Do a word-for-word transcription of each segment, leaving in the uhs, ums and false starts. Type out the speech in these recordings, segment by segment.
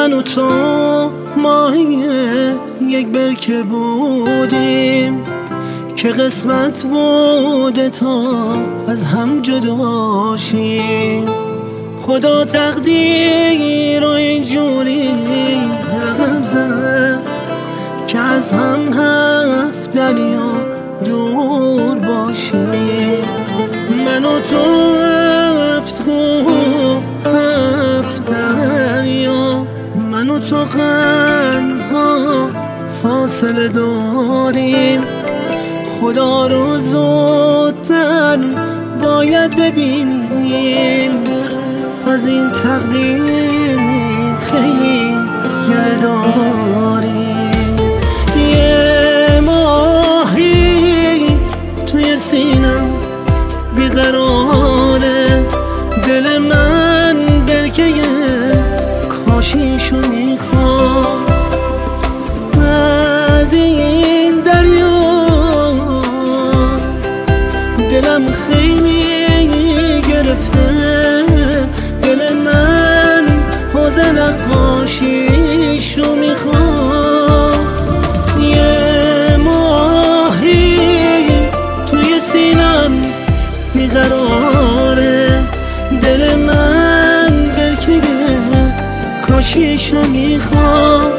من و تو ماهی یک برکه بودیم که قسمت بوده تا از هم جدا شیم. خدا تقدیر رو اینجوری رقم زد که از هم هفت دریا دور باشیم. من و تو هفت کوه هفت دریا، من و تو قرنها فاصله داریم. خدا رو زودتر باید ببینیم، از این تقدیر خیلی گله داریم. یه ماهی توی سینم بیقراره، دل من برکه کاشیشو میخواد. از این دریا دلم خیلی گرفته، دل من حوض نقاشیشو میخواد. یه ماهی توی سینم بیقراره، دل من برکه کاشیشو میخواد.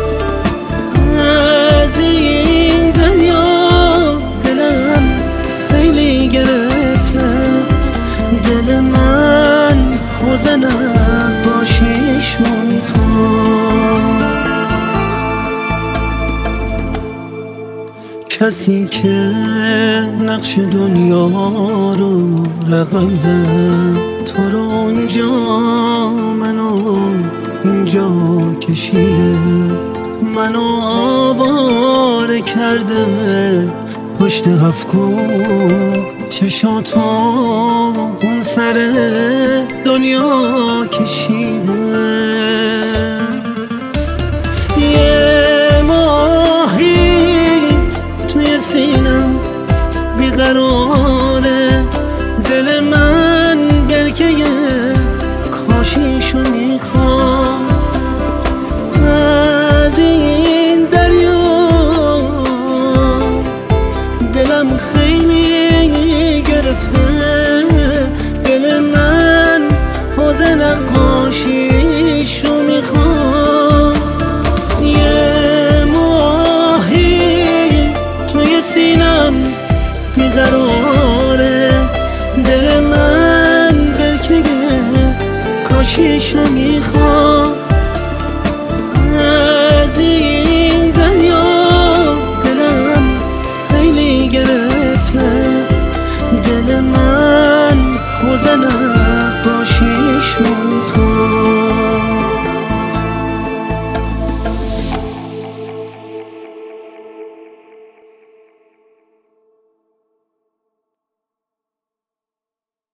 از این دریا دلم خیلی گرفته، دل من حوض نقاشیشو میخواد. کسی که نقش دنیا رو رقم زد، تو رو اونجا منو اینجا کشیده، منو آواره کرده پشت هفت کوه، چشاتو اون سر دنیا کشیده. یه ماهی توی سینم بیقراره، دل من برکه کاشیشو میخواد. از این دریا دلم خیلی گرفته، دل من حوض نقاشیشو میخواد. یه ماهی توی سینم بیقراره، دل من برکه کاشیشو میخواد.